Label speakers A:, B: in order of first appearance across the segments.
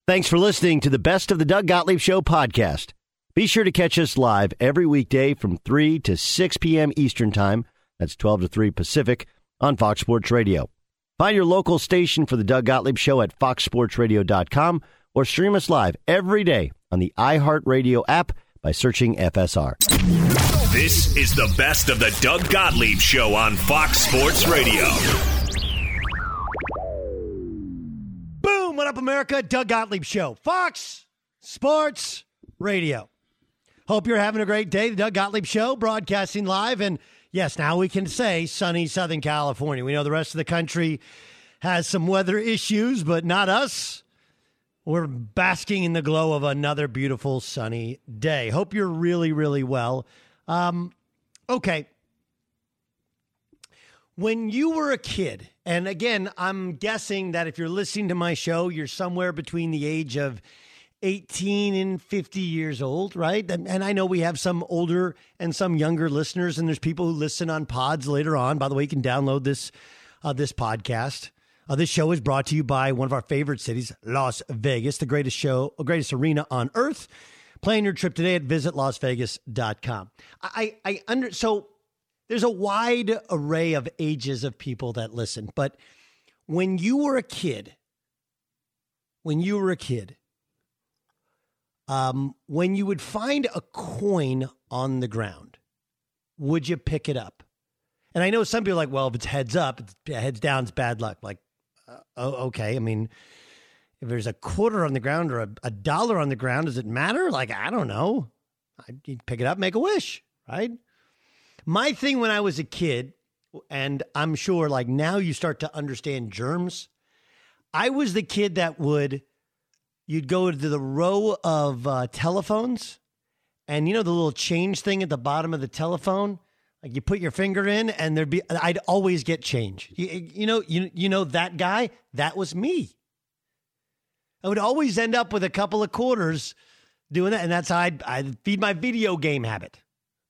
A: Thanks for listening to the Best of the Doug Gottlieb Show podcast. Be sure to catch us live every weekday from 3 to 6 p.m. Eastern Time. That's 12 to 3 Pacific on Fox Sports Radio. Find your local station for the Doug Gottlieb Show at foxsportsradio.com or stream us live every day on the iHeartRadio app by searching FSR.
B: This is the Best of the Doug Gottlieb Show on Fox Sports Radio.
C: Boom! What up, America? Doug Gottlieb Show. Fox Sports Radio. Hope you're having a great day. The Doug Gottlieb Show, broadcasting live. And yes, now we can say sunny Southern California. We know the rest of the country has some weather issues, but not us. We're basking in the glow of another beautiful sunny day. Hope you're really, really well. Okay. When you were a kid, and again, I'm guessing that if you're listening to my show, you're somewhere between the age of 18 and 50 years old, right? And I know we have some older and some younger listeners, and there's people who listen on pods later on. By the way, you can download this podcast. This show is brought to you by one of our favorite cities, Las Vegas, the greatest arena on earth. Plan your trip today at visitlasvegas.com. So there's a wide array of ages of people that listen, but when you were a kid, when you would find a coin on the ground, would you pick it up? And I know some people are like, well, if it's heads up, heads down, it's bad luck. Like, okay. I mean, if there's a quarter on the ground or a dollar on the ground, does it matter? Like, I don't know. You'd pick it up, make a wish, right? My thing when I was a kid, and I'm sure like now you start to understand germs. I was the kid that you'd go to the row of telephones, and you know the little change thing at the bottom of the telephone? Like you put your finger in and I'd always get change. You know that guy? That was me. I would always end up with a couple of quarters doing that. And that's how I'd feed my video game habit.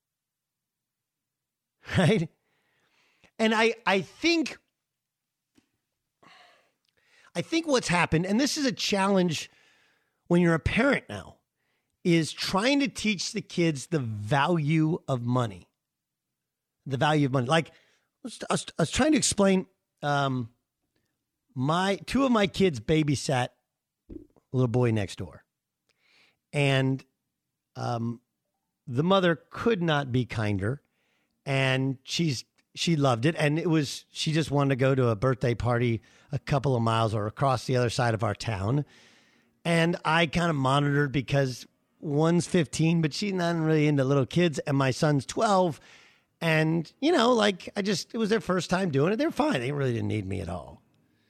C: Right? And I think what's happened, and this is a challenge when you're a parent now, is trying to teach the kids the value of money. The value of money. Like, I was trying to explain, two of my kids babysat a little boy next door. And the mother could not be kinder. And she loved it. And she just wanted to go to a birthday party a couple of miles or across the other side of our town. And I kind of monitored because one's 15, but she's not really into little kids. And my son's 12. And, you know, like it was their first time doing it. They're fine. They really didn't need me at all.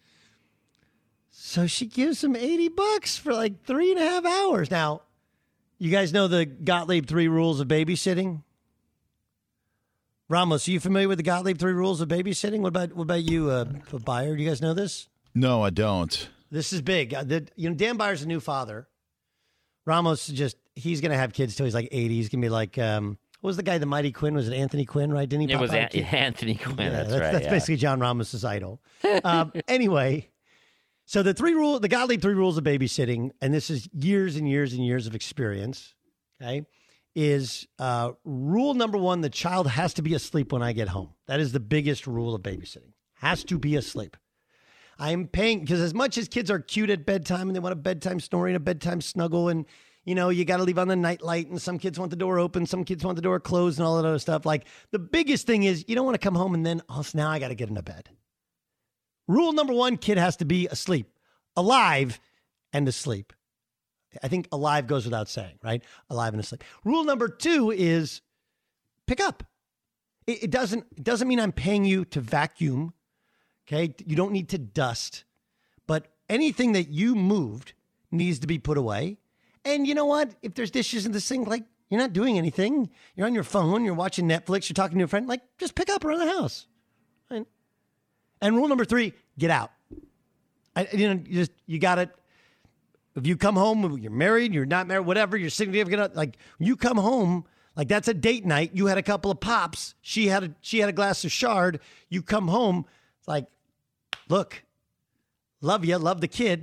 C: So she gives them $80 for like 3.5 hours. Now, you guys know the Gottlieb 3 rules of babysitting? Ramos, are you familiar with the Gottlieb 3 rules of babysitting? What about you, Byer? Do you guys know this?
D: No, I don't.
C: This is big. Dan Byer's a new father. Ramos he's going to have kids till he's like 80. He's going to be like, what was the guy, the Mighty Quinn? Was it Anthony Quinn, right? Didn't he?
E: It was Anthony Quinn. Yeah, that's right.
C: That's basically John Ramos' idol. Anyway, so the Gottlieb 3 rules of babysitting, and this is years and years and years of experience, okay, is rule number 1, the child has to be asleep when I get home. That is the biggest rule of babysitting. Has to be asleep. I'm paying, because as much as kids are cute at bedtime and they want a bedtime story and a bedtime snuggle, and you know, you got to leave on the nightlight, and some kids want the door open, some kids want the door closed, and all that other stuff. Like, the biggest thing is you don't want to come home and then, now I got to get into bed. Rule number 1, kid has to be asleep, alive and asleep. I think alive goes without saying, right? Alive and asleep. Rule number 2 is pick up. It doesn't mean I'm paying you to vacuum. Okay. You don't need to dust, but anything that you moved needs to be put away. And you know what? If there's dishes in the sink, like you're not doing anything, you're on your phone, you're watching Netflix, you're talking to a friend, like just pick up around the house. Right? And rule number 3, get out. You got it. If you come home, you're married, you're not married, whatever, you're significant, like you come home, like that's a date night. You had a couple of pops. She had a glass of Chard. You come home, it's like, look, love you, love the kid.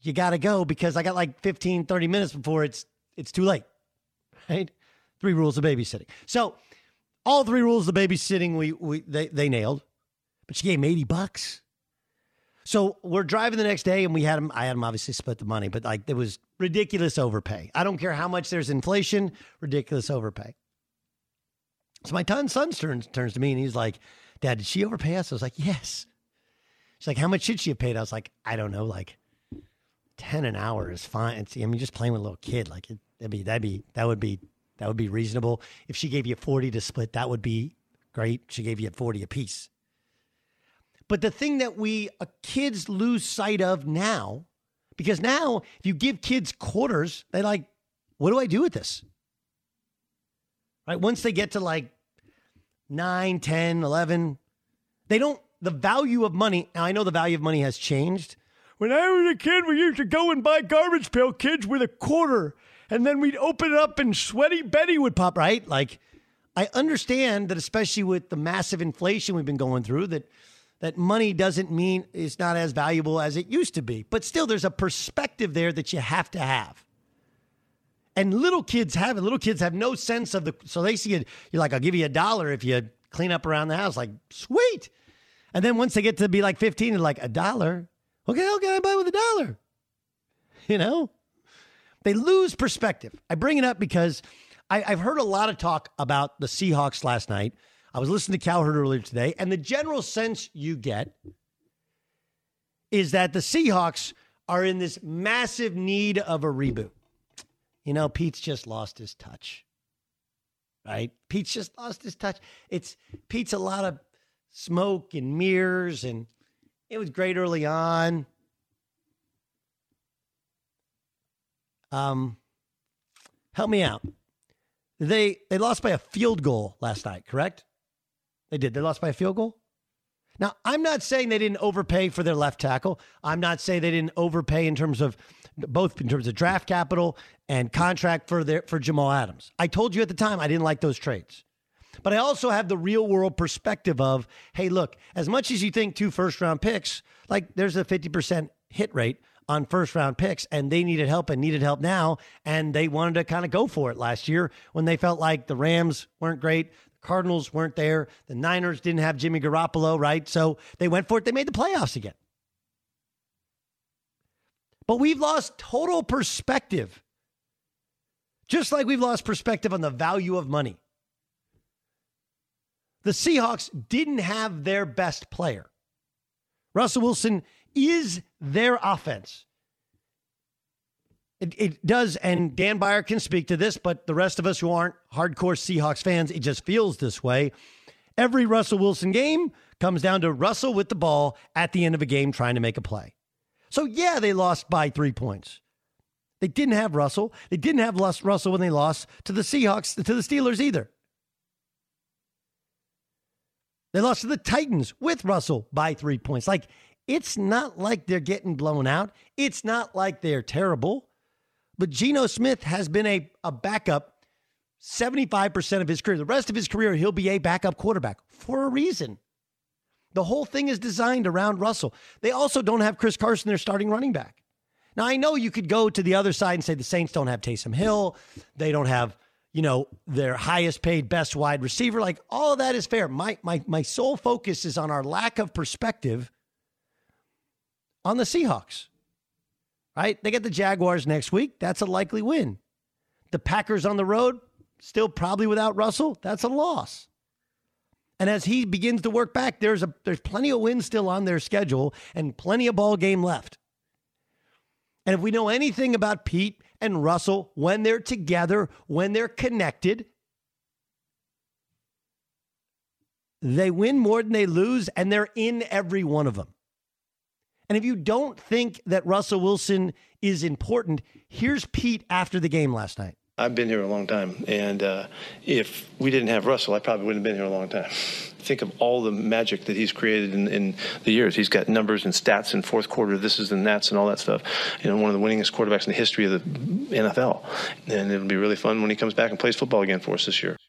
C: you got to go because I got like 15, 30 minutes before it's too late, right? 3 rules of babysitting. So all 3 rules of babysitting they nailed, but she gave him $80. So we're driving the next day, and I had him obviously split the money, but like it was ridiculous overpay. I don't care how much there's inflation, ridiculous overpay. So my son turns to me, and he's like, Dad, did she overpay us? I was like, yes. She's like, how much should she have paid? I was like, I don't know, like 10 an hour is fine. Just playing with a little kid, like that would be reasonable. If she gave you 40 to split, that would be great. She gave you 40 apiece. But the thing that kids lose sight of now, because now if you give kids quarters, they're like, what do I do with this? Right? Once they get to like 9, 10, 11, the value of money. Now I know the value of money has changed. When I was a kid, we used to go and buy Garbage Pail Kids with a quarter, and then we'd open it up and Sweaty Betty would pop, right? Like, I understand that, especially with the massive inflation we've been going through, that money doesn't mean it's not as valuable as it used to be. But still, there's a perspective there that you have to have. And little kids have it. Little kids have no sense of so they see it. You're like, I'll give you $1 if you clean up around the house. Like, sweet. And then once they get to be like 15, they're like, $1? Okay, how can I buy with $1? You know? They lose perspective. I bring it up because I've heard a lot of talk about the Seahawks last night. I was listening to Cowherd earlier today, and the general sense you get is that the Seahawks are in this massive need of a reboot. You know, Pete's just lost his touch, right? Pete's just lost his touch. Pete's a lot of smoke and mirrors, and it was great early on. Help me out. They lost by a field goal last night, correct? They did. They lost by a field goal? Now, I'm not saying they didn't overpay for their left tackle. I'm not saying they didn't overpay in terms of draft capital and contract for Jamal Adams. I told you at the time I didn't like those trades. But I also have the real world perspective of, hey, look, as much as you think 2 first-round picks, like there's a 50% hit rate on first-round picks, and they needed help now, and they wanted to kind of go for it last year when they felt like the Rams weren't great, the Cardinals weren't there, the Niners didn't have Jimmy Garoppolo, right? So they went for it. They made the playoffs again. But we've lost total perspective, just like we've lost perspective on the value of money. The Seahawks didn't have their best player. Russell Wilson is their offense. It does, and Dan Byer can speak to this, but the rest of us who aren't hardcore Seahawks fans, it just feels this way. Every Russell Wilson game comes down to Russell with the ball at the end of a game trying to make a play. So, yeah, they lost by 3 points. They didn't have Russell. They didn't have Russell when they lost to the Seahawks, to the Steelers either. They lost to the Titans with Russell by 3 points. Like, it's not like they're getting blown out. It's not like they're terrible. But Geno Smith has been a backup 75% of his career. The rest of his career, he'll be a backup quarterback for a reason. The whole thing is designed around Russell. They also don't have Chris Carson, their starting running back. Now, I know you could go to the other side and say the Saints don't have Taysom Hill. They don't have, their highest paid, best wide receiver. Like, all of that is fair. My sole focus is on our lack of perspective on the Seahawks, right? They get the Jaguars next week. That's a likely win. The Packers on the road, still probably without Russell. That's a loss. And as he begins to work back, there's plenty of wins still on their schedule and plenty of ball game left. And if we know anything about Pete and Russell, when they're together, when they're connected, they win more than they lose, and they're in every one of them. And if you don't think that Russell Wilson is important, here's Pete after the game last night.
D: I've been here a long time, and if we didn't have Russell, I probably wouldn't have been here a long time. Think of all the magic that he's created in the years. He's got numbers and stats in fourth quarter, this is and that's and all that stuff. One of the winningest quarterbacks in the history of the NFL. And it'll be really fun when he comes back and plays football again for us this year.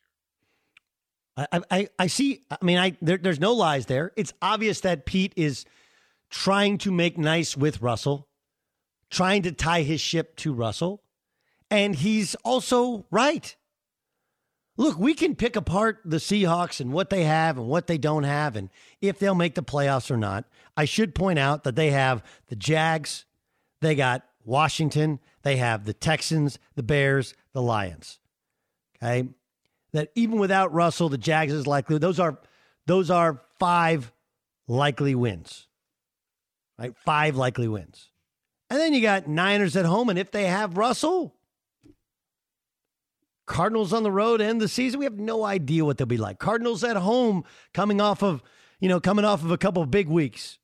C: I see. There's no lies there. It's obvious that Pete is trying to make nice with Russell, trying to tie his ship to Russell. And he's also right. Look, we can pick apart the Seahawks and what they have and what they don't have and if they'll make the playoffs or not. I should point out that they have the Jags, they got Washington, they have the Texans, the Bears, the Lions. Okay? That even without Russell, the Jags is likely. Those are 5 likely wins. Right? 5 likely wins. And then you got Niners at home, and if they have Russell, Cardinals on the road end the season. We have no idea what they'll be like. Cardinals at home coming off of a couple of big weeks.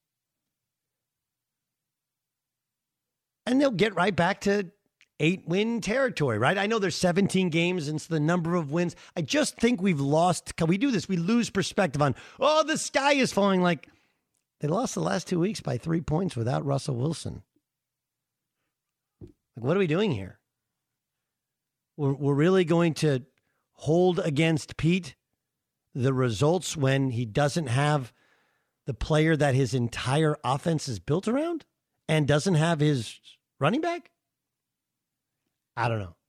C: And they'll get right back to 8-win territory, right? I know there's 17 games and it's the number of wins. I just think we've lost. Can we do this? We lose perspective on, the sky is falling. Like, they lost the last 2 weeks by 3 points without Russell Wilson. Like, what are we doing here? We're really going to hold against Pete the results when he doesn't have the player that his entire offense is built around and doesn't have his running back? I don't know.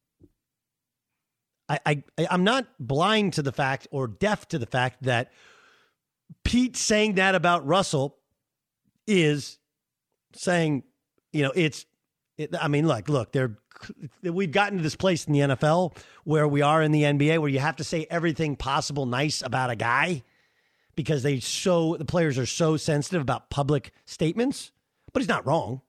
C: I'm not blind to the fact or deaf to the fact that Pete saying that about Russell is saying, look, we've gotten to this place in the NFL where we are in the NBA where you have to say everything possible nice about a guy because the players are so sensitive about public statements. But he's not wrong.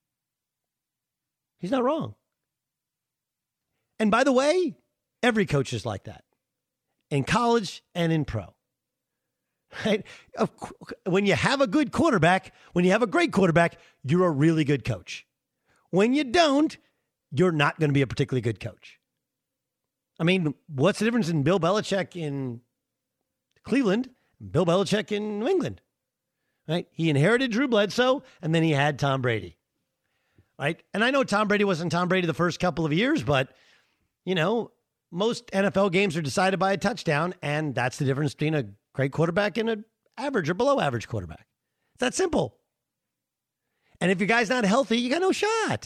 C: He's not wrong. And by the way, every coach is like that in college and in pro. Right? When you have a good quarterback, when you have a great quarterback, you're a really good coach. When you don't, you're not going to be a particularly good coach. I mean, what's the difference in Bill Belichick in Cleveland and Bill Belichick in New England? Right? He inherited Drew Bledsoe, and then he had Tom Brady. Right? And I know Tom Brady wasn't Tom Brady the first couple of years, but, most NFL games are decided by a touchdown, and that's the difference between a great quarterback and an average or below average quarterback. It's that simple. And if your guy's not healthy, you got no shot.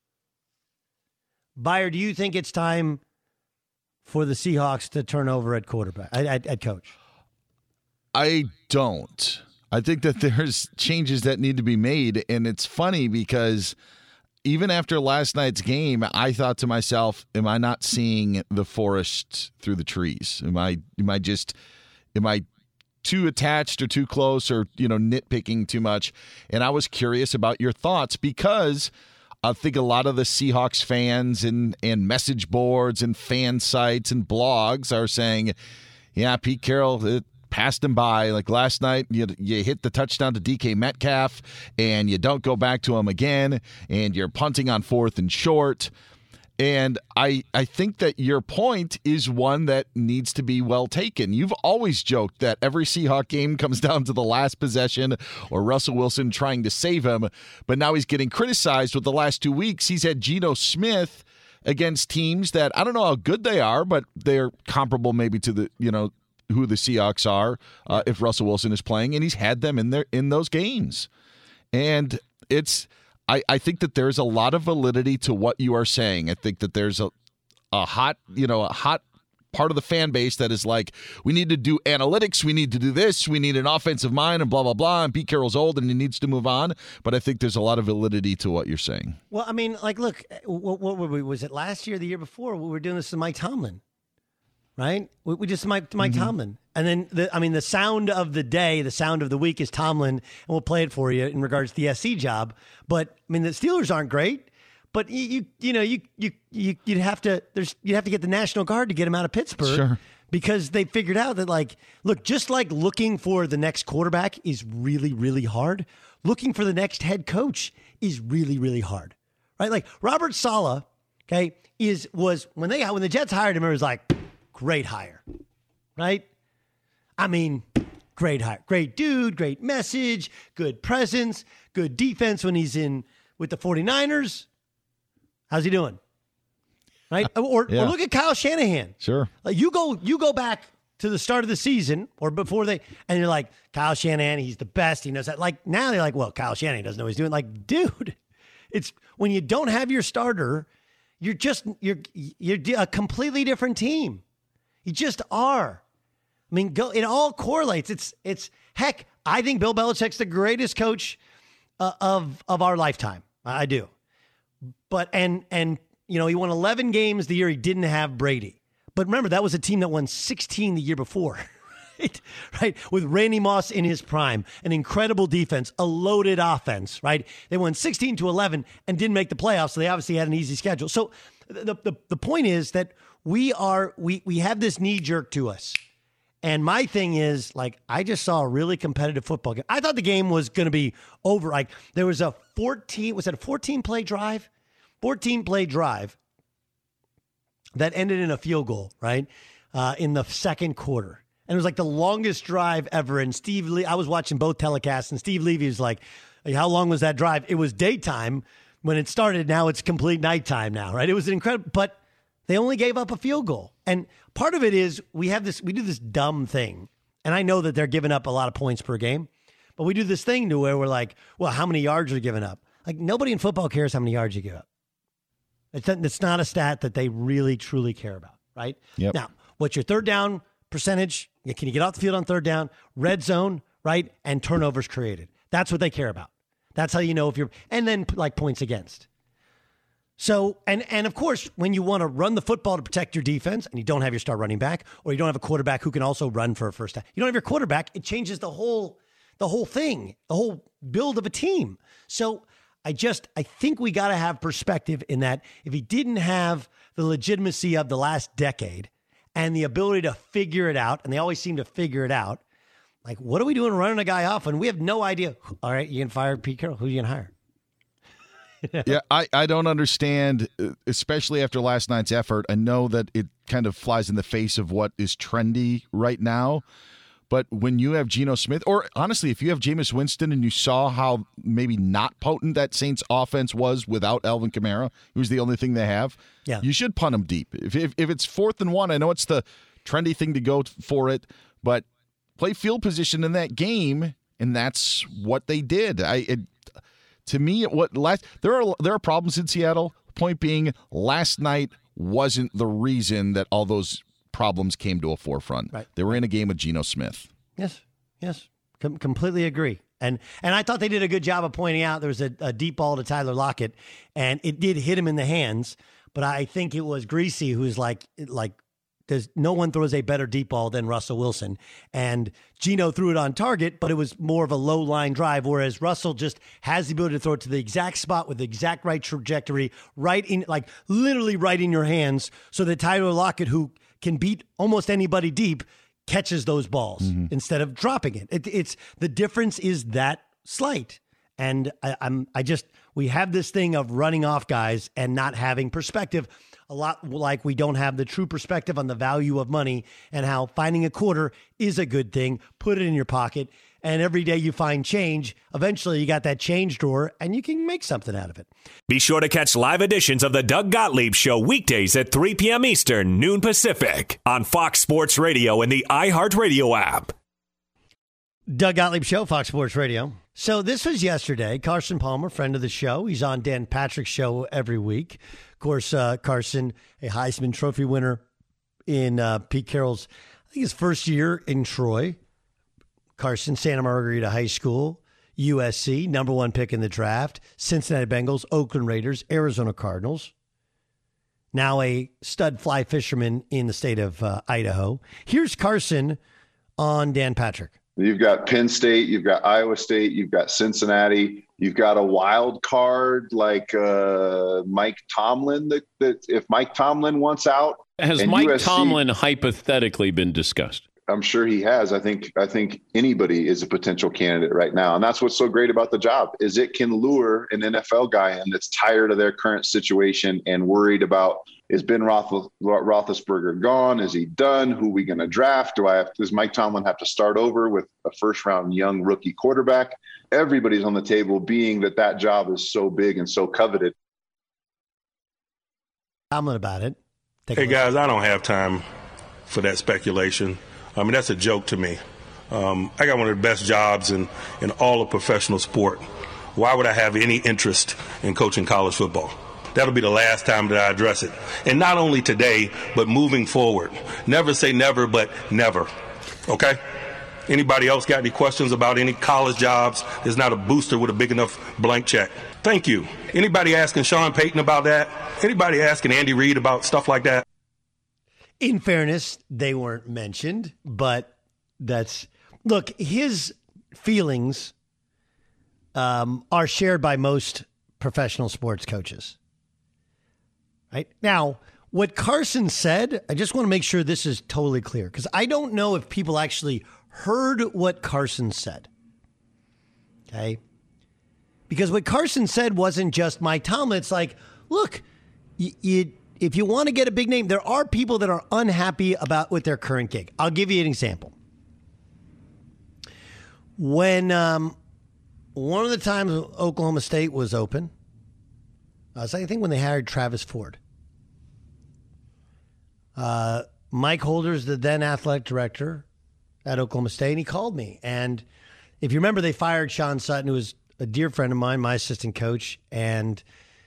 C: Buyer, do you think it's time for the Seahawks to turn over at quarterback, at coach?
F: I don't. I think that there's changes that need to be made, and it's funny because even after last night's game, I thought to myself, am I not seeing the forest through the trees? Am I too attached or too close or, nitpicking too much? And I was curious about your thoughts because I think a lot of the Seahawks fans and message boards and fan sites and blogs are saying, yeah, Pete Carroll passed him by. Like last night, you hit the touchdown to DK Metcalf and you don't go back to him again and you're punting on 4th and short. And I think that your point is one that needs to be well taken. You've always joked that every Seahawk game comes down to the last possession or Russell Wilson trying to save him, but now he's getting criticized with the last 2 weeks. He's had Geno Smith against teams that I don't know how good they are, but they're comparable maybe to the, who the Seahawks are if Russell Wilson is playing, and he's had them in those games. And I think that there's a lot of validity to what you are saying. I think that there's a hot part of the fan base that is like, we need to do analytics, we need to do this, we need an offensive mind, and blah, blah, blah, and Pete Carroll's old and he needs to move on. But I think there's a lot of validity to what you're saying.
C: Well, I mean, look, what were we? Was it last year or the year before? We were doing this to Mike Tomlin. Right? We just Mike Tomlin. And then, the sound of the day, the sound of the week is Tomlin, and we'll play it for you in regards to the SC job. But, the Steelers aren't great, but you'd have to get the National Guard to get him out of Pittsburgh.
F: Sure.
C: Because they figured out that, just like looking for the next quarterback is really, really hard, looking for the next head coach is really, really hard. Right? Like, Robert Saleh, okay, was when the Jets hired him, it was like, great hire, right? Great hire. Great dude, great message, good presence, good defense when he's in with the 49ers. How's he doing? Right? Or look at Kyle Shanahan.
F: Sure.
C: Like you go back to the start of the season or before and you're like, Kyle Shanahan, he's the best. He knows that. Like now they're like, well, Kyle Shanahan doesn't know what he's doing. Like, dude, It's when you don't have your starter, you're a completely different team. You just are. I mean, it all correlates. It's heck, I think Bill Belichick's the greatest coach of our lifetime. I do. But and he won 11 games the year he didn't have Brady. But remember, that was a team that won 16 the year before. Right? With Randy Moss in his prime, an incredible defense, a loaded offense, right? They won 16-11 and didn't make the playoffs, so they obviously had an easy schedule. So the point is that we have this knee jerk to us. And my thing is, like, I just saw a really competitive football game. I thought the game was going to be over. Like, there was a 14-play drive? 14-play drive that ended in a field goal, right? In the second quarter. And it was like the longest drive ever. And Steve Lee, I was watching both telecasts, and Steve Levy was like, how long was that drive? It was daytime when it started. Now it's complete nighttime now, right? It was incredible, but they only gave up a field goal. And part of it is we do this dumb thing. And I know that they're giving up a lot of points per game, but we do this thing to where we're like, well, how many yards are giving up? Like, nobody in football cares how many yards you give up. It's not a stat that they really, truly care about, right?
F: Yep.
C: Now, what's your third down percentage? Can you get off the field on third down? Red zone, right? And turnovers created. That's what they care about. That's how you know if you're, and then like points against. So, and of course, when you want to run the football to protect your defense and you don't have your star running back, or you don't have a quarterback who can also run for a first down, you don't have your quarterback, it changes the whole thing, the whole build of a team. So I think we got to have perspective in that if he didn't have the legitimacy of the last decade and the ability to figure it out, and they always seem to figure it out, like, what are we doing running a guy off when we have no idea? All right, you can fire Pete Carroll. Who are you going to hire?
F: Yeah, I don't understand, especially after last night's effort. I know that it kind of flies in the face of what is trendy right now. But when you have Geno Smith, or honestly, if you have Jameis Winston and you saw how maybe not potent that Saints offense was without Alvin Kamara, who's the only thing they have, you should punt them deep. If it's 4th and 1, I know it's the trendy thing to go for it, but play field position in that game, and that's what they did. To me, there are problems in Seattle. Point being, last night wasn't the reason that all those problems came to a forefront. Right. They were in a game with Geno Smith.
C: Yes. Completely agree. And I thought they did a good job of pointing out there was a deep ball to Tyler Lockett, and it did hit him in the hands. But I think it was Greasy who's like there's no one throws a better deep ball than Russell Wilson. And Geno threw it on target, but it was more of a low line drive, whereas Russell just has the ability to throw it to the exact spot with the exact right trajectory, right in, like literally right in your hands, so that Tyler Lockett, who can beat almost anybody deep, catches those balls instead of dropping it. It's the difference is that slight. And we have this thing of running off guys and not having perspective, a lot like we don't have the true perspective on the value of money and how finding a quarter is a good thing. Put it in your pocket, and every day you find change, eventually you got that change drawer and you can make something out of it.
B: Be sure to catch live editions of the Doug Gottlieb Show weekdays at 3 p.m. Eastern, noon Pacific on Fox Sports Radio and the iHeartRadio app.
C: Doug Gottlieb Show, Fox Sports Radio. So this was yesterday. Carson Palmer, friend of the show. He's on Dan Patrick's show every week. Of course, Carson, a Heisman Trophy winner in Pete Carroll's, I think his first year in Troy. Carson, Santa Margarita High School, USC, number 1 pick in the draft, Cincinnati Bengals, Oakland Raiders, Arizona Cardinals. Now a stud fly fisherman in the state of Idaho. Here's Carson on Dan Patrick.
G: You've got Penn State, you've got Iowa State, you've got Cincinnati, you've got a wild card like Mike Tomlin. That if Mike Tomlin wants out,
H: has Mike USC, Tomlin hypothetically been discussed? I'm
G: sure he has. I think anybody is a potential candidate right now, and that's what's so great about the job is it can lure an NFL guy in that's tired of their current situation and worried about, is Ben Roethlisberger gone? Is he done? Who are we going to draft? Does Mike Tomlin have to start over with a first-round young rookie quarterback? Everybody's on the table, being that job is so big and so coveted.
C: Tomlin about it.
I: Hey, guys, I don't have time for that speculation. I mean, that's a joke to me. I got one of the best jobs in all of professional sport. why would I have any interest in coaching college football? That'll be the last time that I address it. And not only today, but moving forward. Never say never, but never. Okay? Anybody else got any questions about any college jobs? There's not a booster with a big enough blank check. Thank you. Anybody asking Sean Payton about that? Anybody asking Andy Reid about stuff like that?
C: In fairness, they weren't mentioned, but look, his feelings are shared by most professional sports coaches. Right? Now, what Carson said, I just want to make sure this is totally clear, because I don't know if people actually heard what Carson said. Okay? Because what Carson said wasn't just Mike Tomlin. It's like, look, if you want to get a big name, there are people that are unhappy with their current gig. I'll give you an example. When one of the times Oklahoma State was open, I think when they hired Travis Ford, Mike Holder's the then athletic director at Oklahoma State, and he called me. And if you remember, they fired Sean Sutton, who was a dear friend of mine, my assistant coach, and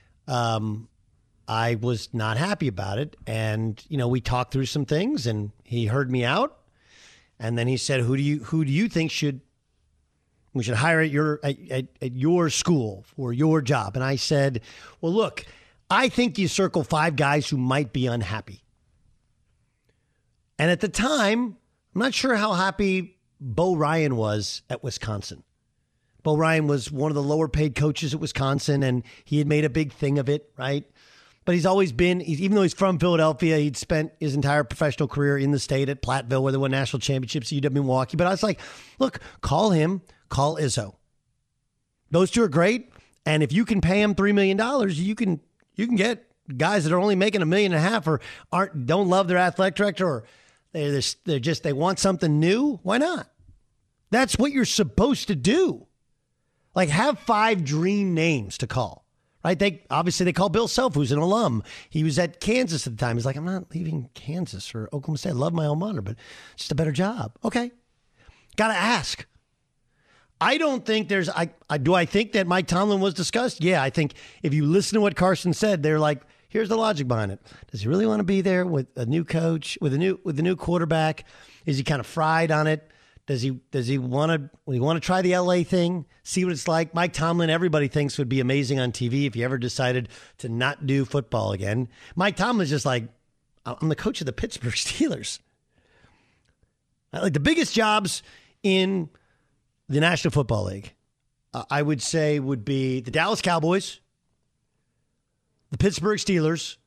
C: I was not happy about it. And, we talked through some things, and he heard me out. And then he said, who do you think we should hire at your school for your job? And I said, well, look, I think you circle 5 guys who might be unhappy. And at the time, I'm not sure how happy Bo Ryan was at Wisconsin. Bo Ryan was one of the lower paid coaches at Wisconsin, and he had made a big thing of it, right? But he's always been, even though he's from Philadelphia, he'd spent his entire professional career in the state at Platteville, where they won national championships, UW Milwaukee. But I was like, look, call him, call Izzo. Those two are great. And if you can pay him $3 million, you can get guys that are only making $1.5 million or don't love their athletic director, or they want something new. Why not? That's what you're supposed to do. Like, have 5 dream names to call. Right? They call Bill Self, who's an alum. He was at Kansas at the time. He's like, I'm not leaving Kansas or Oklahoma State. I love my alma mater, but it's just a better job. Okay. Got to ask. I don't think do I think that Mike Tomlin was discussed? Yeah, I think if you listen to what Carson said, they're like, here's the logic behind it. Does he really want to be there with a new coach, with a new quarterback? Is he kind of fried on it? Does he want to try the LA thing, see what it's like? Mike Tomlin, everybody thinks would be amazing on TV if he ever decided to not do football again. Mike Tomlin's just like, I'm the coach of the Pittsburgh Steelers. Like, the biggest jobs in the National Football League, I would say, would be the Dallas Cowboys, the Pittsburgh Steelers.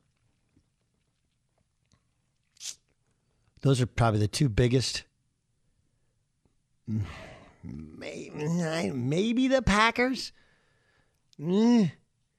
C: Those are probably the 2 biggest. Maybe the Packers. I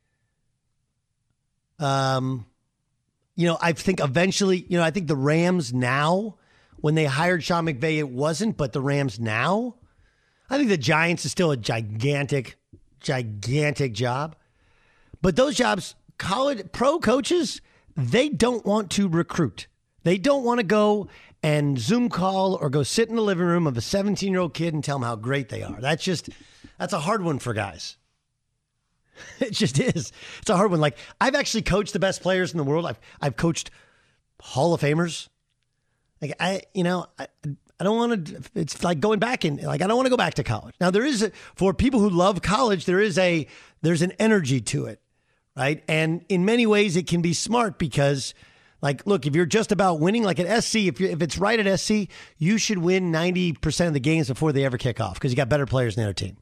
C: think eventually, I think the Rams now, when they hired Sean McVay, it wasn't, but the Rams now, I think the Giants is still a gigantic job. But those jobs, college pro coaches, they don't want to recruit. They don't want to go and Zoom call or go sit in the living room of a 17-year-old kid and tell them how great they are. That's a hard one for guys. It just is. It's a hard one. Like, I've actually coached the best players in the world. I've coached Hall of Famers. Like, I don't want to. It's like going back in. Like, I don't want to go back to college. Now, for people who love college, there's an energy to it, right? And in many ways, it can be smart because, like, look, if you're just about winning, like at SC, if it's right at SC, you should win 90% of the games before they ever kick off because you got better players than the other team.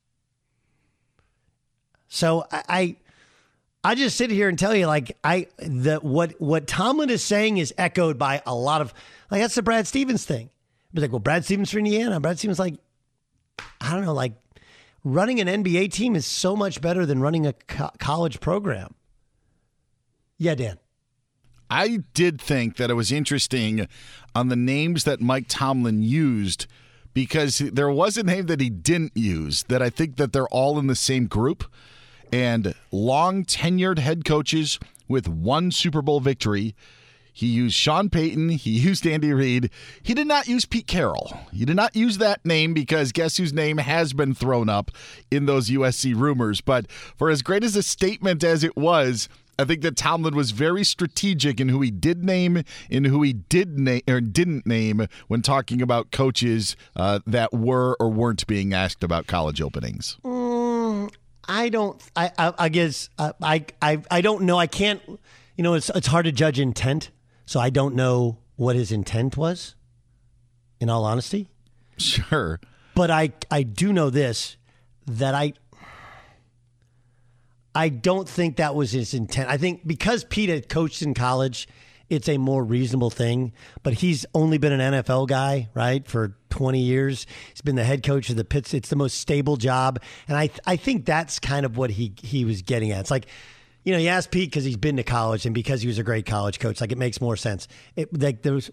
C: So I just sit here and tell you, like, what Tomlin is saying is echoed by a lot of, like, that's the Brad Stevens thing. It's like, well, Brad Stevens for Indiana. Brad Stevens, like, I don't know, like, running an NBA team is so much better than running a college program. Yeah, Dan.
F: I did think that it was interesting on the names that Mike Tomlin used, because there was a name that he didn't use that I think that they're all in the same group. And long tenured head coaches with 1 Super Bowl victory. He used Sean Payton. He used Andy Reid. He did not use Pete Carroll. He did not use that name because guess whose name has been thrown up in those USC rumors. But for as great as a statement as it was, I think that Tomlin was very strategic in who he did name and who he did name or didn't name when talking about coaches that were or weren't being asked about college openings.
C: I guess I don't know. I can't. It's hard to judge intent. So I don't know what his intent was, in all honesty.
F: Sure.
C: But I do know this, that I don't think that was his intent. I think because Pete had coached in college, it's a more reasonable thing. But he's only been an NFL guy, right, for 20 years. He's been the head coach of the Pitts. It's the most stable job. And I think that's kind of what he was getting at. It's like, you asked Pete because he's been to college and because he was a great college coach. Like, it makes more sense. He's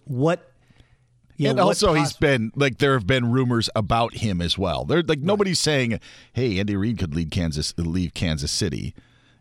F: been there have been rumors about him as well. They're nobody's saying, "Hey, Andy Reid could leave Kansas City."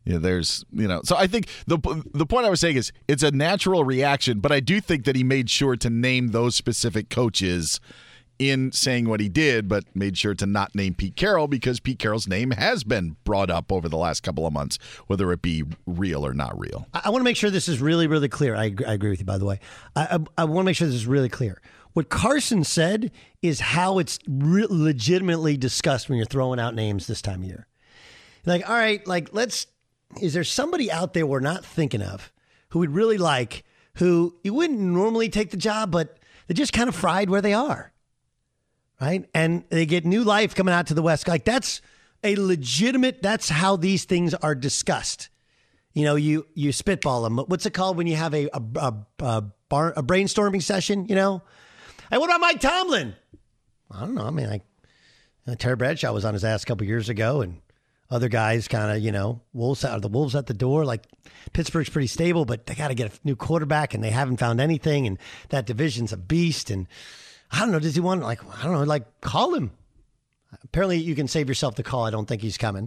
F: So I think the point I was saying is it's a natural reaction, but I do think that he made sure to name those specific coaches in saying what he did, but made sure to not name Pete Carroll because Pete Carroll's name has been brought up over the last couple of months, whether it be real or not real.
C: I want to make sure this is really, really clear. I agree with you, by the way. I want to make sure this is really clear. What Carson said is how it's legitimately discussed when you're throwing out names this time of year. Like, all right, is there somebody out there we're not thinking of who we'd really like, who you wouldn't normally take the job, but they're just kind of fried where they are, right? And they get new life coming out to the West. Like, that's that's how these things are discussed. You spitball them. What's it called when you have a brainstorming session, Hey, what about Mike Tomlin? I don't know. I mean, Terry Bradshaw was on his ass a couple years ago, and other guys kind of, the wolves at the door. Like, Pittsburgh's pretty stable, but they got to get a new quarterback, and they haven't found anything, and that division's a beast. And I don't know. Does he want call him? Apparently, you can save yourself the call. I don't think he's coming.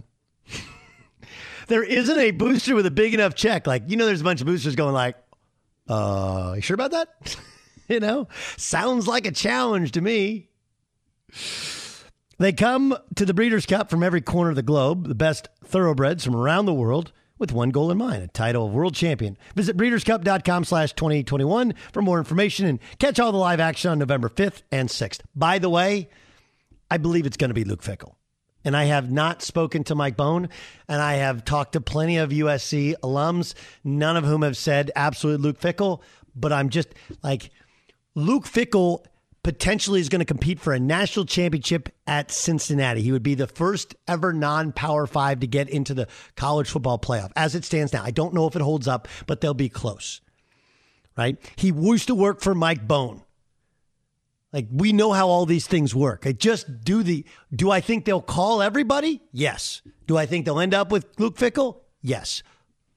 C: There isn't a booster with a big enough check. There's a bunch of boosters going you sure about that? Sounds like a challenge to me. They come to the Breeders' Cup from every corner of the globe, the best thoroughbreds from around the world, with one goal in mind, a title of world champion. Visit breederscup.com/2021 for more information and catch all the live action on November 5th and 6th. By the way, I believe it's going to be Luke Fickell. And I have not spoken to Mike Bohn, and I have talked to plenty of USC alums, none of whom have said absolute Luke Fickell, but I'm just Luke Fickell potentially is going to compete for a national championship at Cincinnati. He would be the first ever non-Power 5 to get into the college football playoff. As it stands now, I don't know if it holds up, but they'll be close, right? He used to work for Mike Bohn. We know how all these things work. Do I think they'll call everybody? Yes. Do I think they'll end up with Luke Fickell? Yes.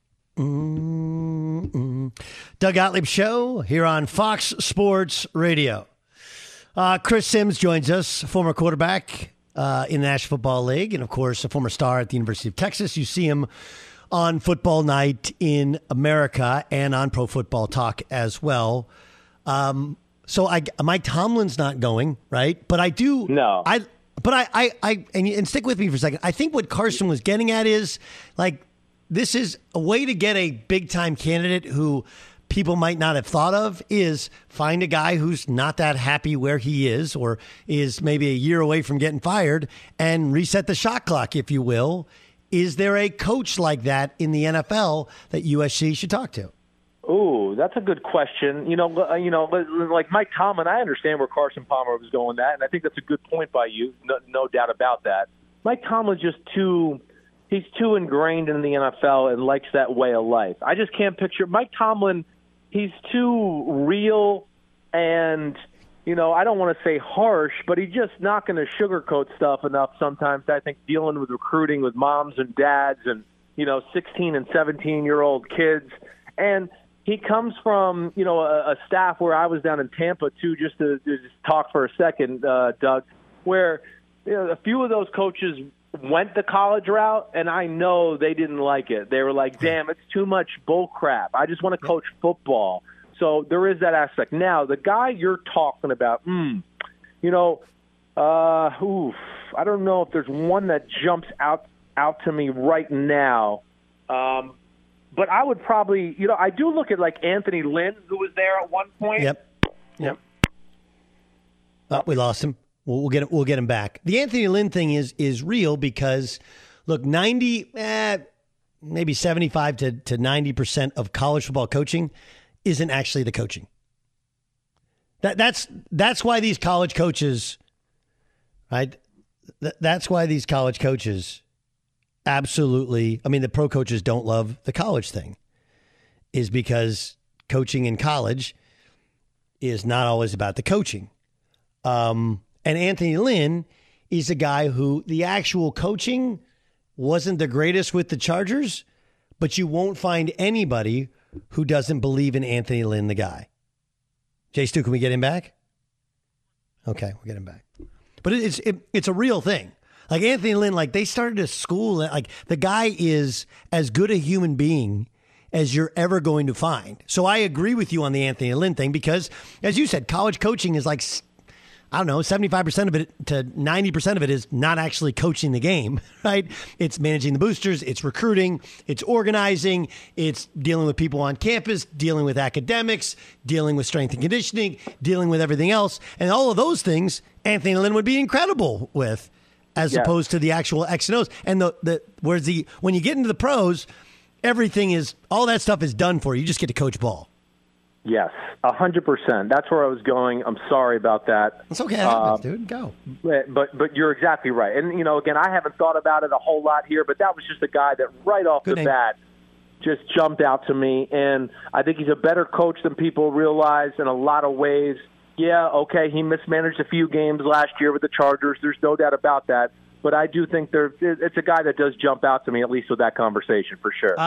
C: Doug Gottlieb Show here on Fox Sports Radio. Chris Sims joins us, former quarterback in the National Football League, and of course a former star at the University of Texas. You see him on Football Night in America and on Pro Football Talk as well. So Mike Tomlin's not going, right? But I do.
J: No.
C: And stick with me for a second. I think what Carson was getting at is this is a way to get a big time candidate who people might not have thought of, is find a guy who's not that happy where he is or is maybe a year away from getting fired and reset the shot clock, if you will. Is there a coach like that in the NFL that USC should talk to?
J: Ooh, that's a good question. Like Mike Tomlin, I understand where Carson Palmer was going at, and I think that's a good point by you. No doubt about that. Mike Tomlin's just he's too ingrained in the NFL and likes that way of life. I just can't picture Mike Tomlin. He's too real and, I don't want to say harsh, but he's just not going to sugarcoat stuff enough sometimes. I think dealing with recruiting with moms and dads and, 16 and 17-year-old kids. And he comes from, a staff where I was down in Tampa, too, just to talk for a second, Doug, where a few of those coaches went the college route, and I know they didn't like it. They were like, damn, it's too much bull crap. I just want to coach football. So there is that aspect. Now, the guy you're talking about, I don't know if there's one that jumps out to me right now. But I would probably, I do look at like Anthony Lynn, who was there at one point.
C: Yep. Oh, we lost him. We'll get him back. The Anthony Lynn thing is real because, look, 90, maybe 75 to 90% of college football coaching isn't actually the coaching. That's why these college coaches, right? That's why these college coaches absolutely, the pro coaches don't love the college thing, is because coaching in college is not always about the coaching. And Anthony Lynn is a guy who the actual coaching wasn't the greatest with the Chargers, but you won't find anybody who doesn't believe in Anthony Lynn, the guy. Jay Stu, can we get him back? Okay, we'll get him back. But it's a real thing. Like Anthony Lynn, like they started a school, like the guy is as good a human being as you're ever going to find. So I agree with you on the Anthony Lynn thing because, as you said, college coaching is like, 75% of it to 90% of it is not actually coaching the game, right? It's managing the boosters, it's recruiting, it's organizing, it's dealing with people on campus, dealing with academics, dealing with strength and conditioning, dealing with everything else. And all of those things, Anthony Lynn would be incredible with, as opposed to the actual X and O's. And when you get into the pros, all that stuff is done for you. You just get to coach ball.
J: Yes, 100%. That's where I was going. I'm sorry about that.
C: It's okay, dude. Go.
J: But you're exactly right. And, again, I haven't thought about it a whole lot here, but that was just a guy that right off the bat just jumped out to me. And I think he's a better coach than people realize in a lot of ways. Yeah, okay, he mismanaged a few games last year with the Chargers. There's no doubt about that. But I do think it's a guy that does jump out to me, at least with that conversation, for sure.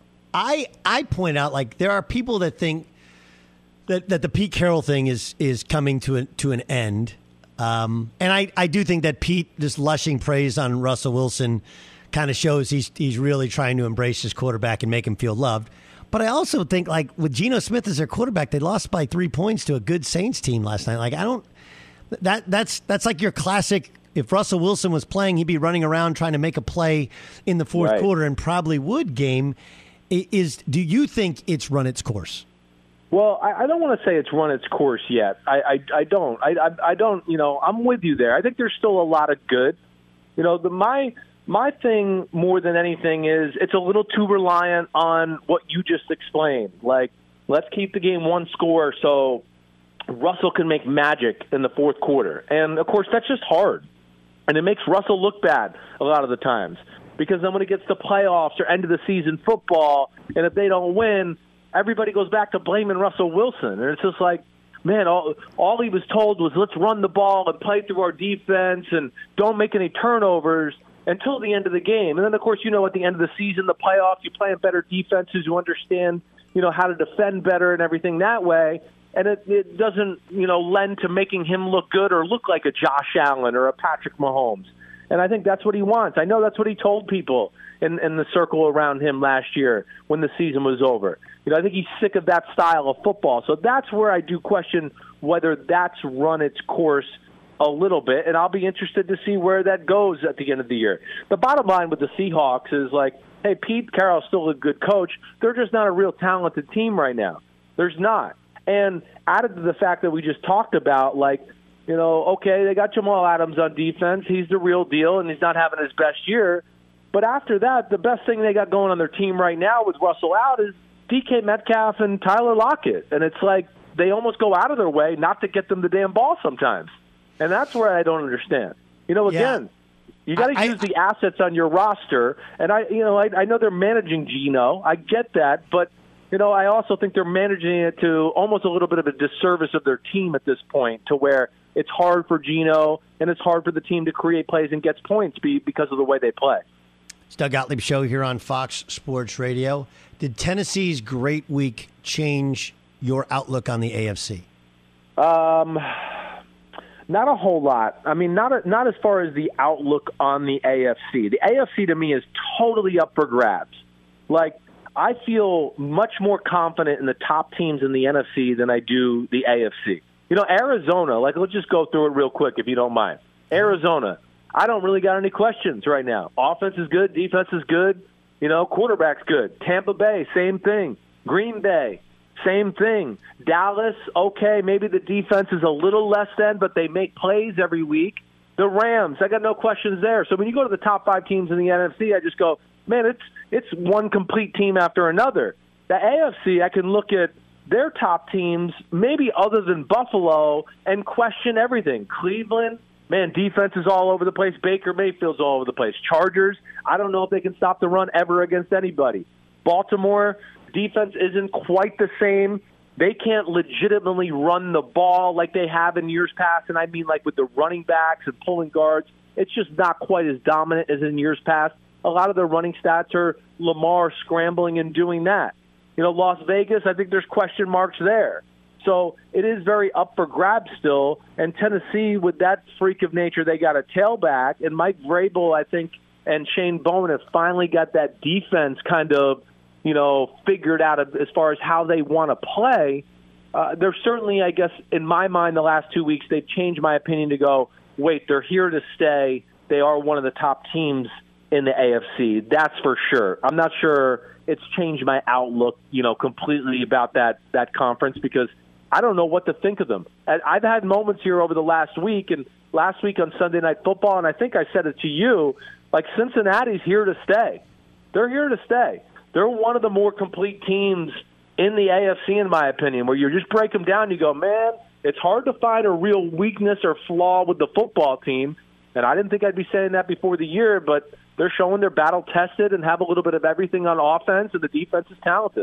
C: I point out, like, there are people that think that the Pete Carroll thing is coming to an end. And I do think that Pete, just lushing praise on Russell Wilson, kind of shows he's really trying to embrace his quarterback and make him feel loved. But I also think, like, with Geno Smith as their quarterback, they lost by 3 points to a good Saints team last night. Like, that's like your classic. If Russell Wilson was playing, he'd be running around trying to make a play in the fourth quarter and probably would game. Do you think it's run its course?
J: Well, I don't want to say it's run its course yet. I don't. I don't. I'm with you there. I think there's still a lot of good. My thing more than anything is it's a little too reliant on what you just explained. Like, let's keep the game one score so Russell can make magic in the fourth quarter. And, of course, that's just hard. And it makes Russell look bad a lot of the times. Because then when it gets to playoffs or end of the season football, and if they don't win, everybody goes back to blaming Russell Wilson. And it's just like, man, all he was told was let's run the ball and play through our defense and don't make any turnovers until the end of the game. And then, of course, at the end of the season, the playoffs, you play in better defenses, you understand, how to defend better and everything that way. And it doesn't, lend to making him look good or look like a Josh Allen or a Patrick Mahomes. And I think that's what he wants. I know that's what he told people in the circle around him last year when the season was over. I think he's sick of that style of football. So that's where I do question whether that's run its course a little bit, and I'll be interested to see where that goes at the end of the year. The bottom line with the Seahawks is like, hey, Pete Carroll's still a good coach. They're just not a real talented team right now. There's not. And added to the fact that we just talked about, like, okay, they got Jamal Adams on defense. He's the real deal, and he's not having his best year. But after that, the best thing they got going on their team right now with Russell out is DK Metcalf and Tyler Lockett. And it's like they almost go out of their way not to get them the damn ball sometimes. And that's where I don't understand. Again, you got to use the assets on your roster. And I know they're managing Geno. I get that, but I also think they're managing it to almost a little bit of a disservice of their team at this point, to where it's hard for Geno and it's hard for the team to create plays and gets points because of the way they play.
C: It's Doug Gottlieb Show here on Fox Sports Radio. Did Tennessee's great week change your outlook on the AFC?
J: Not a whole lot. I mean, not as far as the outlook on the AFC. The AFC to me is totally up for grabs. Like, I feel much more confident in the top teams in the NFC than I do the AFC. Arizona, let's just go through it real quick if you don't mind. Arizona, I don't really got any questions right now. Offense is good. Defense is good. Quarterback's good. Tampa Bay, same thing. Green Bay, same thing. Dallas, okay, maybe the defense is a little less than, but they make plays every week. The Rams, I got no questions there. So when you go to the top 5 teams in the NFC, I just go, man, it's one complete team after another. The AFC, I can look at their top teams, maybe other than Buffalo, and question everything. Cleveland, man, defense is all over the place. Baker Mayfield's all over the place. Chargers, I don't know if they can stop the run ever against anybody. Baltimore, defense isn't quite the same. They can't legitimately run the ball like they have in years past, and I mean like with the running backs and pulling guards. It's just not quite as dominant as in years past. A lot of their running stats are Lamar scrambling and doing that. Las Vegas, I think there's question marks there. So it is very up for grabs still. And Tennessee, with that freak of nature, they got a tailback. And Mike Vrabel, I think, and Shane Bowen have finally got that defense kind of, figured out as far as how they want to play. They're certainly, I guess, in my mind, the last 2 weeks, they've changed my opinion to go, wait, they're here to stay. They are one of the top teams in the AFC. That's for sure. I'm not sure it's changed my outlook, completely about that conference because I don't know what to think of them. I've had moments here over the last week, and last week on Sunday Night Football, and I think I said it to you, like Cincinnati's here to stay. They're here to stay. They're one of the more complete teams in the AFC, in my opinion, where you just break them down and you go, man, it's hard to find a real weakness or flaw with the football team. And I didn't think I'd be saying that before the year, but they're showing they're battle-tested and have a little bit of everything on offense, and the defense is talented.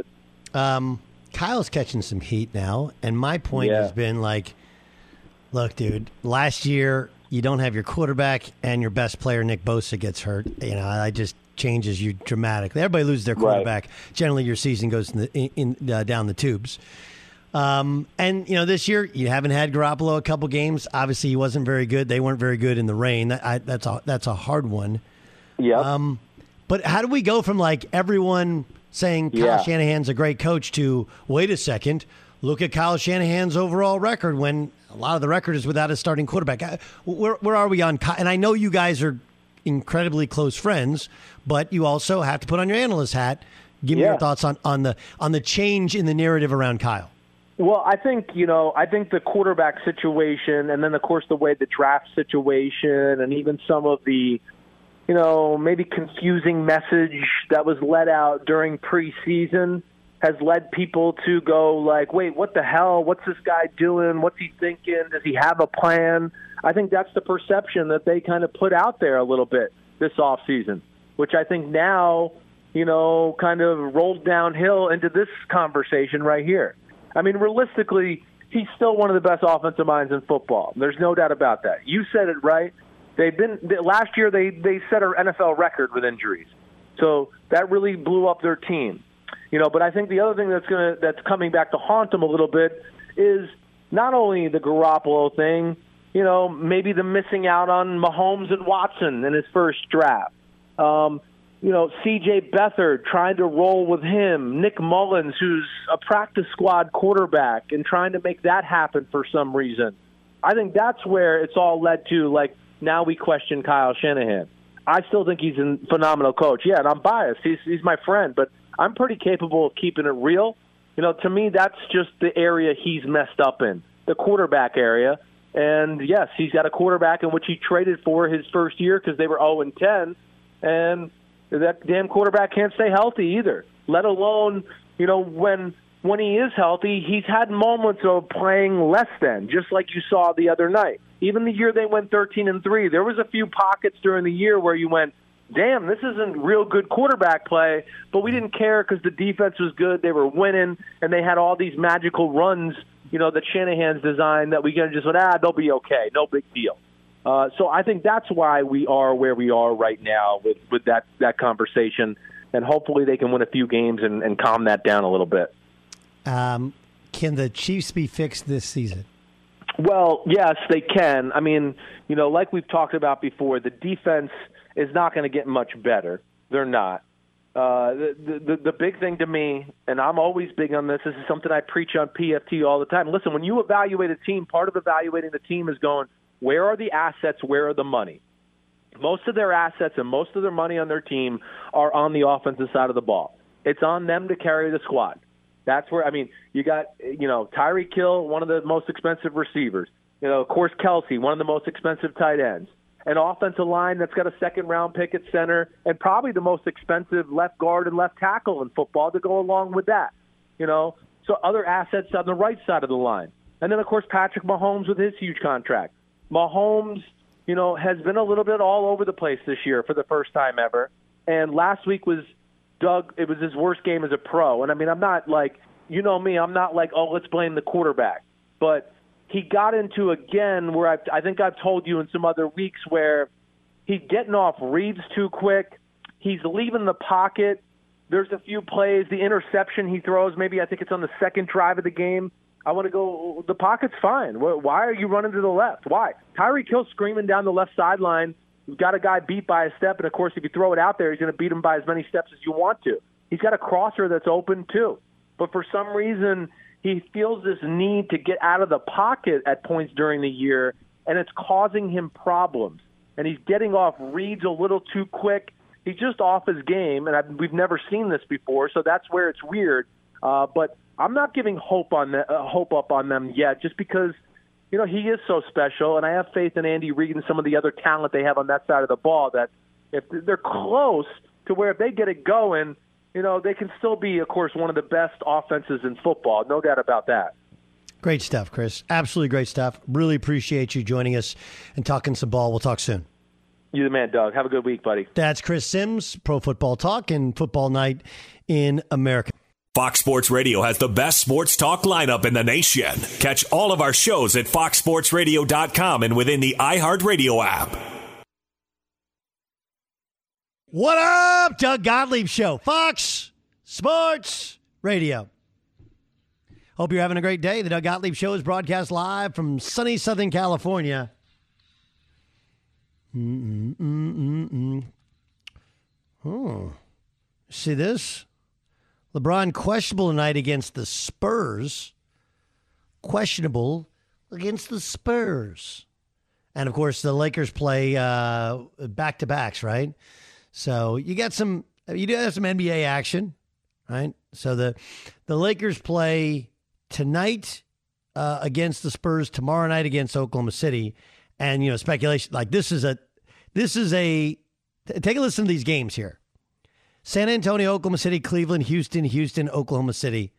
C: Kyle's catching some heat now, and my point has been like, look, dude, last year you don't have your quarterback and your best player, Nick Bosa, gets hurt. I just changes you dramatically. Everybody loses their quarterback. Right. Generally, your season goes down the tubes. And this year you haven't had Garoppolo a couple games. Obviously, he wasn't very good. They weren't very good in the rain. That's a hard one.
J: Yeah.
C: But how do we go from everyone saying Kyle Shanahan's a great coach to wait a second, look at Kyle Shanahan's overall record when a lot of the record is without a starting quarterback? Where are we on Kyle? And I know you guys are incredibly close friends, but you also have to put on your analyst hat. Give me your thoughts on the change in the narrative around Kyle.
J: Well, I think the quarterback situation, and then of course the way the draft situation, and even some of the maybe confusing message that was let out during preseason has led people to go like, wait, what the hell? What's this guy doing? What's he thinking? Does he have a plan? I think that's the perception that they kind of put out there a little bit this offseason, which I think now, kind of rolled downhill into this conversation right here. I mean, realistically, he's still one of the best offensive minds in football. There's no doubt about that. You said it right. Last year they set an NFL record with injuries. So that really blew up their team. But I think the other thing that's coming back to haunt them a little bit is not only the Garoppolo thing, maybe the missing out on Mahomes and Watson in his first draft. C.J. Beathard trying to roll with him, Nick Mullins, who's a practice squad quarterback, and trying to make that happen for some reason. I think that's where it's all led to, now we question Kyle Shanahan. I still think he's a phenomenal coach. Yeah, and I'm biased. He's my friend, but I'm pretty capable of keeping it real. To me, that's just the area he's messed up in, the quarterback area. And, yes, he's got a quarterback in which he traded for his first year because they were 0-10, and that damn quarterback can't stay healthy either, let alone, when he is healthy, he's had moments of playing less than, just like you saw the other night. Even the year they went 13-3, there was a few pockets during the year where you went, damn, this isn't real good quarterback play, but we didn't care because the defense was good, they were winning, and they had all these magical runs, that Shanahan's designed that we just went, they'll be okay, no big deal. So I think that's why we are where we are right now with that conversation, and hopefully they can win a few games and calm that down a little bit.
C: Can the Chiefs be fixed this season?
J: Well, yes, they can. I mean, like we've talked about before, the defense is not going to get much better. They're not. The big thing to me, and I'm always big on this, this is something I preach on PFT all the time. Listen, when you evaluate a team, part of evaluating the team is going, where are the assets, where are the money? Most of their assets and most of their money on their team are on the offensive side of the ball. It's on them to carry the squad. That's where, you got, Tyreek Hill, one of the most expensive receivers. Of course, Kelsey, one of the most expensive tight ends. An offensive line that's got a second-round pick at center and probably the most expensive left guard and left tackle in football to go along with that. So other assets on the right side of the line. And then, of course, Patrick Mahomes with his huge contract. Mahomes, has been a little bit all over the place this year for the first time ever. And last week was it was his worst game as a pro. And, I'm not like, me, I'm not like, oh, let's blame the quarterback. But he got into, again, where I think I've told you in some other weeks where he's getting off reads too quick. He's leaving the pocket. There's a few plays. The interception he throws, maybe I think it's on the second drive of the game. I want to go, the pocket's fine. Why are you running to the left? Why? Tyreek Hill screaming down the left sideline. You've got a guy beat by a step, and, of course, if you throw it out there, he's going to beat him by as many steps as you want to. He's got a crosser that's open, too. But for some reason, he feels this need to get out of the pocket at points during the year, and it's causing him problems. And he's getting off reads a little too quick. He's just off his game, and we've never seen this before, so that's where it's weird. But I'm not giving hope up on them yet, just because he is so special, and I have faith in Andy Reid and some of the other talent they have on that side of the ball. That if they're close to where if they get it going, they can still be, of course, one of the best offenses in football. No doubt about that.
C: Great stuff, Chris. Absolutely great stuff. Really appreciate you joining us and talking some ball. We'll talk soon.
J: You're the man, Doug. Have a good week, buddy.
C: That's Chris Sims, Pro Football Talk and Football Night in America.
B: Fox Sports Radio has the best sports talk lineup in the nation. Catch all of our shows at foxsportsradio.com and within the iHeartRadio app.
C: What up, Doug Gottlieb Show, Fox Sports Radio. Hope you're having a great day. The Doug Gottlieb Show is broadcast live from sunny Southern California. Oh, see this? LeBron questionable tonight against the Spurs. Questionable against the Spurs. And, of course, the Lakers play back-to-backs, right? So you do have some NBA action, right? So the Lakers play tonight against the Spurs, tomorrow night against Oklahoma City. And, speculation, like this is a take a listen to these games here. San Antonio, Oklahoma City, Cleveland, Houston, Oklahoma City.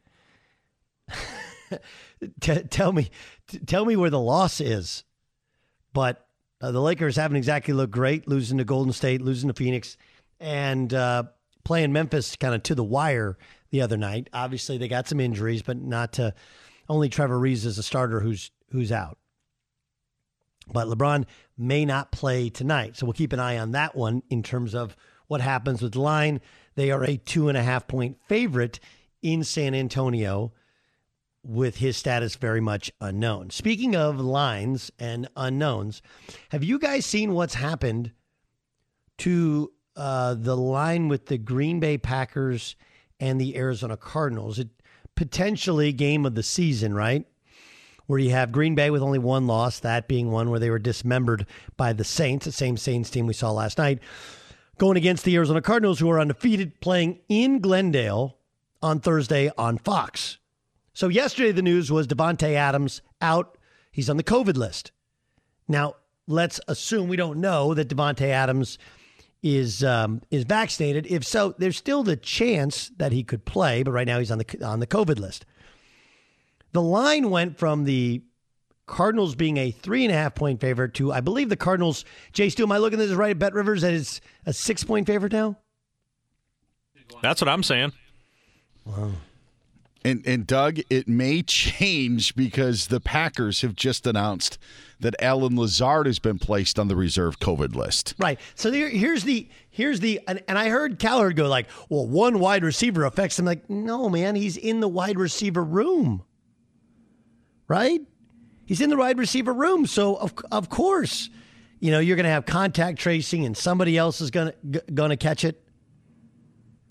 C: Tell me where the loss is. But the Lakers haven't exactly looked great, losing to Golden State, losing to Phoenix, and playing Memphis kind of to the wire the other night. Obviously, they got some injuries, but not to only Trevor Reeves as a starter who's out. But LeBron may not play tonight, so we'll keep an eye on that one in terms of what happens with the line. They are a 2.5-point favorite in San Antonio with his status very much unknown. Speaking of lines and unknowns, have you guys seen what's happened to the line with the Green Bay Packers and the Arizona Cardinals? It potentially game of the season, right? Where you have Green Bay with only one loss, that being one where they were dismembered by the Saints, the same Saints team we saw last night, going against the Arizona Cardinals, who are undefeated, playing in Glendale on Thursday on Fox. So yesterday the news was Davante Adams out. He's on the COVID list. Now, let's assume we don't know that Davante Adams is vaccinated. If so, there's still the chance that he could play, but right now he's on the COVID list. The line went from the Cardinals being a 3.5-point favorite to, I believe the Cardinals, Jay Stu, am I looking at this right at Bet Rivers, that it's a 6-point favorite now?
K: That's what I'm saying.
C: Wow.
F: And Doug, it may change because the Packers have just announced that Allen Lazard has been placed on the reserve COVID list.
C: Right. So here's the and I heard Callard go like, well, one wide receiver affects him. Like, no, man, he's in the wide receiver room. Right? He's in the wide receiver room. So of course, you're going to have contact tracing and somebody else is going to catch it.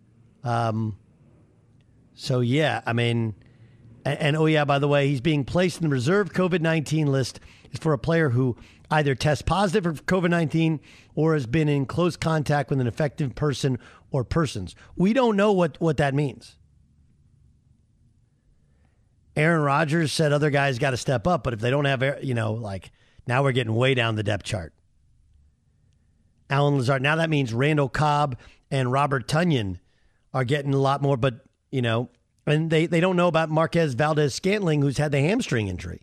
C: So, yeah, I mean, and oh, yeah, by the way, he's being placed in the reserve COVID-19 list is for a player who either tests positive for COVID-19 or has been in close contact with an affected person or persons. We don't know what that means. Aaron Rodgers said other guys got to step up, but if they don't have, now we're getting way down the depth chart. Allen Lazard. Now that means Randall Cobb and Robert Tonyan are getting a lot more, but, and they don't know about Marquez Valdez-Scantling, who's had the hamstring injury.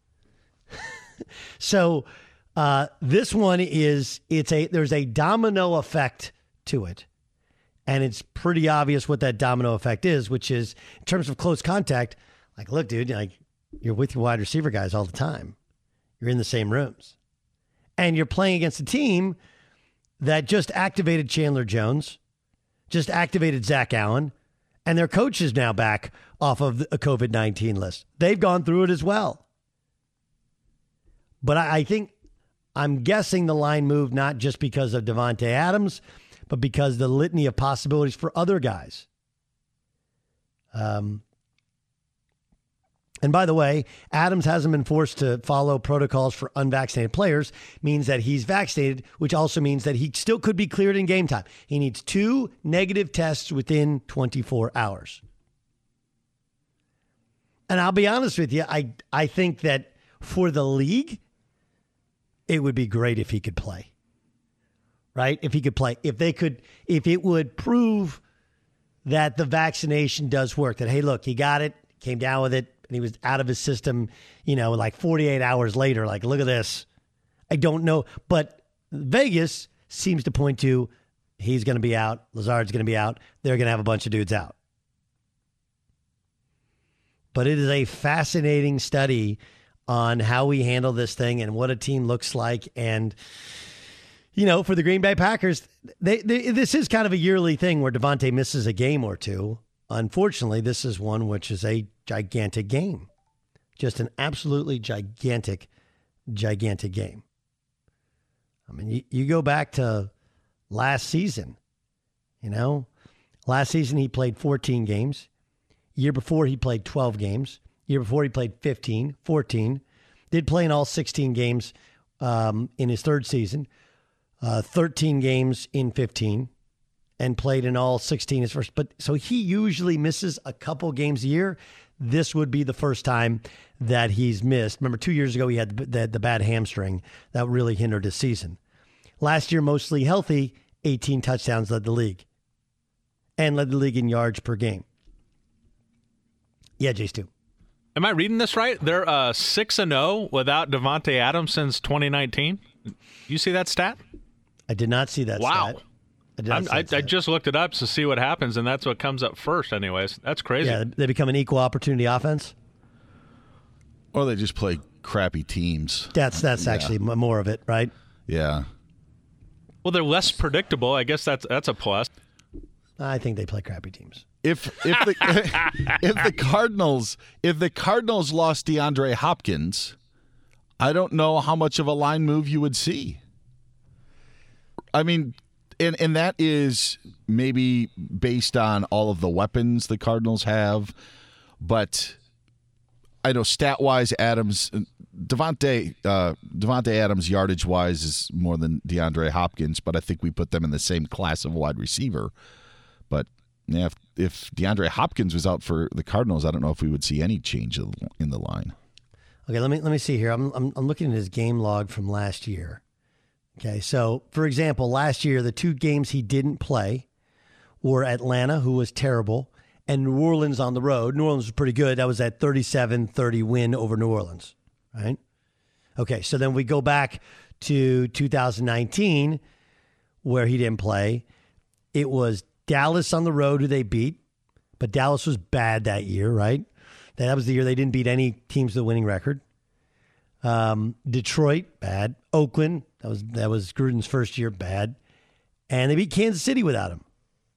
C: So this one there's a domino effect to it. And it's pretty obvious what that domino effect is, which is in terms of close contact, like, look, dude, you're with your wide receiver guys all the time. You're in the same rooms. And you're playing against a team that just activated Chandler Jones, just activated Zach Allen, and their coach is now back off of a COVID-19 list. They've gone through it as well. But I'm guessing the line moved not just because of Davante Adams, but because the litany of possibilities for other guys. And by the way, Adams hasn't been forced to follow protocols for unvaccinated players, means that he's vaccinated, which also means that he still could be cleared in game time. He needs 2 negative tests within 24 hours. And I'll be honest with you, I think that for the league, it would be great if he could play. Right? If he could play. If it would prove that the vaccination does work, that, hey, look, he got it, came down with it, and he was out of his system, like 48 hours later. Like, look at this. I don't know. But Vegas seems to point to he's going to be out. Lazard's going to be out. They're going to have a bunch of dudes out. But it is a fascinating study on how we handle this thing and what a team looks like. And, for the Green Bay Packers, this is kind of a yearly thing where Davante misses a game or two. Unfortunately, this is one which is a gigantic game. Just an absolutely gigantic game. I mean, you go back to last season, Last season he played 14 games. Year before he played 12 games. Year before he played 15, 14. Did play in all 16 games in his third season. 13 games in 15. And played in all 16 his first. But so he usually misses a couple games a year. This would be the first time that he's missed. Remember, 2 years ago he had the bad hamstring that really hindered his season. Last year, mostly healthy, 18 touchdowns, led the league. And led the league in yards per game. Yeah, J. Stu.
K: Am I reading this right? They're 6-0 without Davante Adams since 2019. You see that stat?
C: I did not see that stat.
K: I just looked it up to see what happens, and that's what comes up first anyways. That's crazy.
C: Yeah, they become an equal opportunity offense?
F: Or they just play crappy teams.
C: That's actually more of it, right?
F: Yeah.
K: Well, they're less predictable. I guess that's a plus.
C: I think they play crappy teams.
F: If the Cardinals lost DeAndre Hopkins, I don't know how much of a line move you would see. I mean, and that is maybe based on all of the weapons the Cardinals have, but I know stat-wise, Davante Adams yardage-wise is more than DeAndre Hopkins, but I think we put them in the same class of wide receiver. But yeah, if DeAndre Hopkins was out for the Cardinals, I don't know if we would see any change in the line.
C: Okay, let me see here. I'm looking at his game log from last year. Okay, so for example, last year the 2 games he didn't play were Atlanta, who was terrible, and New Orleans on the road. New Orleans was pretty good. That was that 37-30 win over New Orleans, right? Okay, so then we go back to 2019 where he didn't play. It was Dallas on the road who they beat, but Dallas was bad that year, right? That was the year they didn't beat any teams with a winning record. Detroit, bad. Oakland, that was Gruden's first year, bad. And they beat Kansas City without him.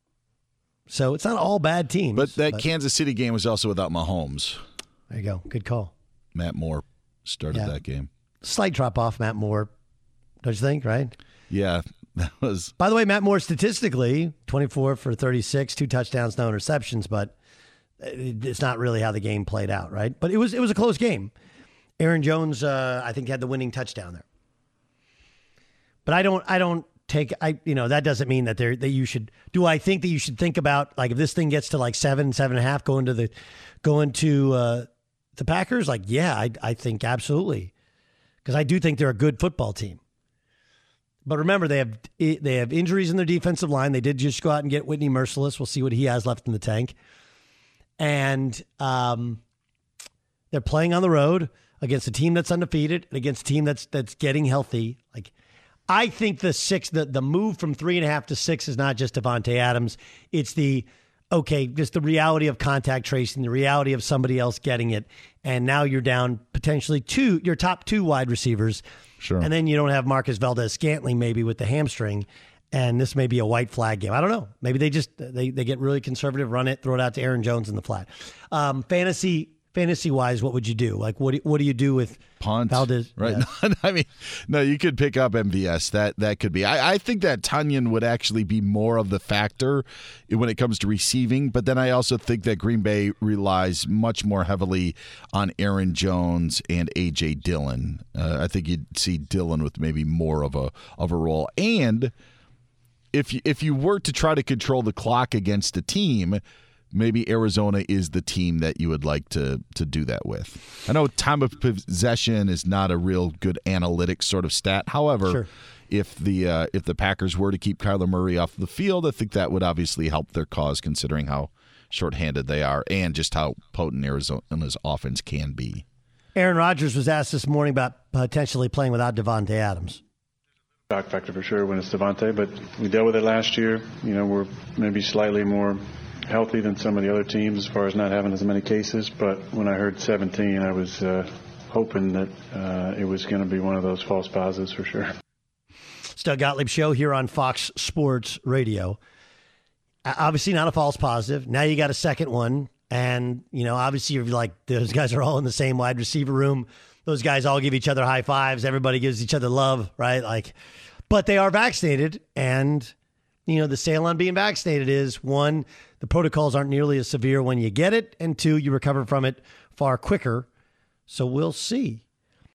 C: So it's not all bad teams.
F: But Kansas City game was also without Mahomes.
C: There you go. Good call.
F: Matt Moore started that game.
C: Slight drop off, Matt Moore, don't you think, right?
F: Yeah. That was.
C: By the way, Matt Moore statistically 24 for 36, 2 touchdowns, no interceptions, but it's not really how the game played out, right? But it was a close game. Aaron Jones, I think, had the winning touchdown there. But I don't take that doesn't mean that you should. Do I think that you should think about, like, if this thing gets to like 7.5 going to the Packers? Like, yeah, I think absolutely, because I do think they're a good football team. But remember, they have injuries in their defensive line. They did just go out and get Whitney Merciless. We'll see what he has left in the tank. And they're playing on the road against a team that's undefeated and against a team that's getting healthy. Like, I think the move from 3.5 to 6 is not just Davante Adams. It's just the reality of contact tracing, the reality of somebody else getting it. And now you're down potentially your top 2 wide receivers.
F: Sure.
C: And then you don't have Marcus Valdez-Scantling maybe with the hamstring. And this may be a white flag game. I don't know. Maybe they just they get really conservative, run it, throw it out to Aaron Jones in the flat. Fantasy wise, what would you do? Like, what do you do with
F: punt?
C: Valdez?
F: Right.
C: Yeah.
F: I mean, no, you could pick up MVS. That could be. I think that Tunyon would actually be more of the factor when it comes to receiving. But then I also think that Green Bay relies much more heavily on Aaron Jones and A.J. Dillon. I think you'd see Dillon with maybe more of a role. And if you were to try to control the clock against a team, maybe Arizona is the team that you would like to do that with. I know time of possession is not a real good analytics sort of stat. However,
C: sure,
F: if the Packers were to keep Kyler Murray off the field, I think that would obviously help their cause, considering how shorthanded they are and just how potent Arizona's offense can be.
C: Aaron Rodgers was asked this morning about potentially playing without Davante Adams.
L: Shock factor for sure when it's Davante, but we dealt with it last year. We're maybe slightly more healthy than some of the other teams as far as not having as many cases. But when I heard 17, I was hoping that it was going to be one of those false positives for sure.
C: It's Doug Gottlieb Show here on Fox Sports Radio. Obviously not a false positive. Now you got a second one. And, obviously you're like, those guys are all in the same wide receiver room. Those guys all give each other high fives. Everybody gives each other love, right? But they are vaccinated. And, the sale on being vaccinated is, 1, the protocols aren't nearly as severe when you get it. And 2, you recover from it far quicker. So we'll see.